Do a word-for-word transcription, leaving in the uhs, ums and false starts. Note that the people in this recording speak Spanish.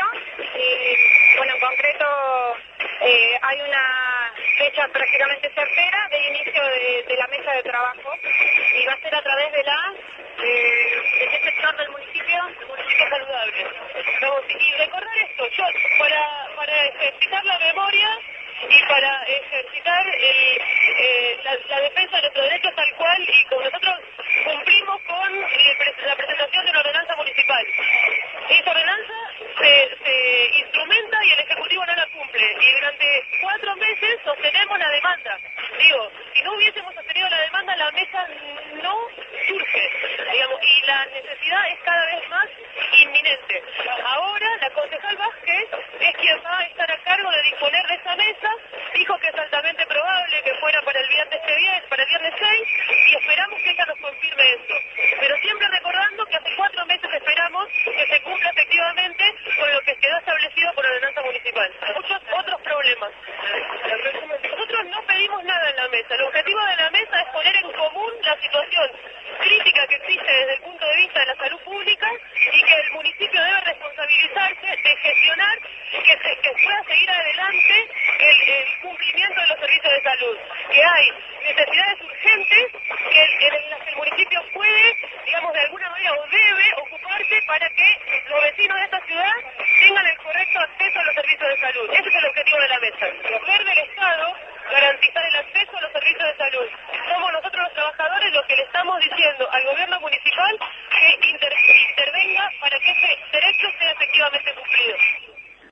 y, bueno, en concreto eh, hay una fecha prácticamente certera de inicio de, de la mesa de trabajo y va a ser a través de la eh, de qué sector del municipio, municipio saludable. Vamos, y recordar esto, yo para, para ejercitar la memoria y para ejercitar el, eh, la, la defensa de nuestros derechos tal cual, y como nosotros cumplimos con el, la presentación de una ordenanza municipal. Esa ordenanza se, se instrumenta y el Ejecutivo no la cumple, y durante cuatro meses sostenemos la demanda. Digo, si no hubiésemos sostenido la demanda, la mesa no surge, digamos, y la necesidad es cada vez más inminente. Ahora la concejal Vázquez es quien va a estar a cargo de disponer de esa mesa. Dijo que es altamente probable que fuera para el viernes que viene, para el viernes seis, y esperamos que ella nos confirme eso. Pero siempre recordando que hace cuatro meses esperamos que se cumpla efectivamente con lo que quedó establecido por la ordenanza municipal. Muchos otros problemas. Nosotros no pedimos nada en la mesa. El objetivo de la mesa es poner en común la situación crítica que existe desde el punto de vista de la salud pública y que el municipio debe responsabilizarse de gestionar que, se, que pueda seguir adelante el, el cumplimiento de los servicios de salud. Que hay necesidades urgentes que, en las que el municipio puede, digamos, de alguna manera o debe ocuparse para que los vecinos de esta ciudad tengan el correcto acceso a los servicios de salud. Ese es el objetivo de la mesa. Ver del Estado garantizar el acceso a los servicios de salud. Somos nosotros los trabajadores los que le estamos diciendo al gobierno municipal que inter intervenga para que ese derecho sea efectivamente cumplido.